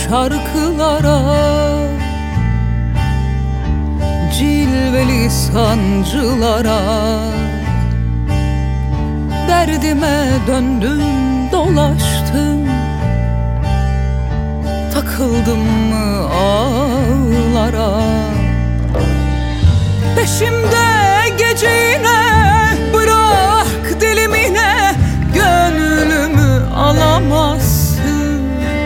şarkılara, cilveli sancılara. Derdime döndüm dolaştım, takıldım mı ağlara. Peşimde gece yine, bırak dilimine, gönlümü alamazsın.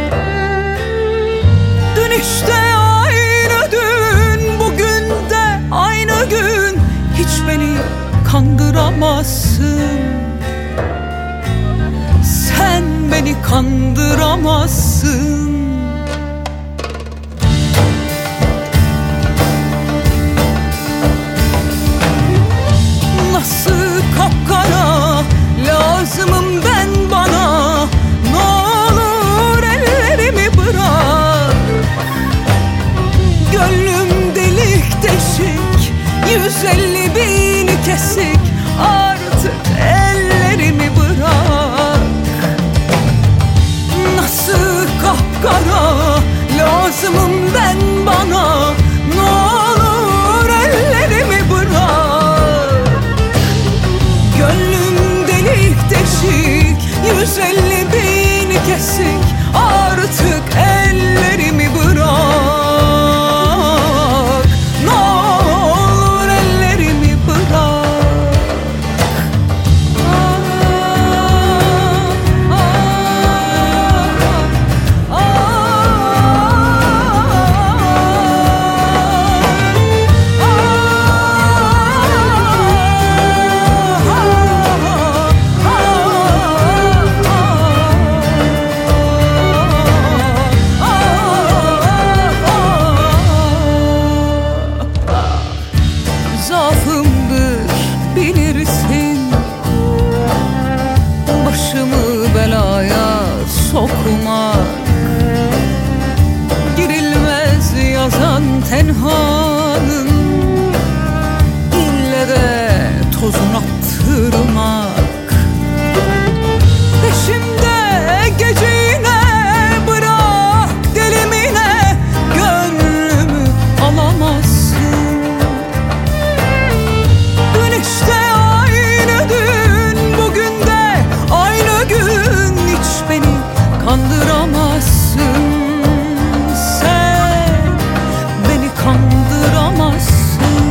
Dün işte aynı dün, bugün de aynı gün, hiç beni kandıramazsın. Sen beni kandıramazsın. Nasıl kapkara lazımım ben bana, ne olur ellerimi bırak. Gönlüm delik deşik, 150 bin kesik, artık ellerimi bırak. Nasıl kapkara lazımım ben bana, ne olur ellerimi bırak. Gönlüm delik deşik, 150 bin kesik, artık ellerimi bırak. Ne olur ellerimi bırak. Zaafımdır bilirsin, başımı belaya sokmak. Girilmez yazan tenhanın, ille de tozunu attırmak. Peşimde gece yine, bırak dilimine, gönlümü alamazsın. Dün işte aynı dün, bugün de aynı gün, hiç beni kandıramazsın. Sen beni kandıramazsın.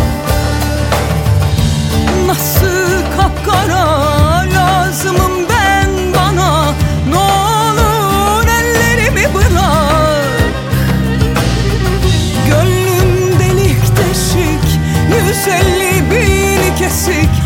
Nasıl kapkara lazımım ben bana, ne olur ellerimi bırak. Gönlüm delik deşik, 150 bin kesik,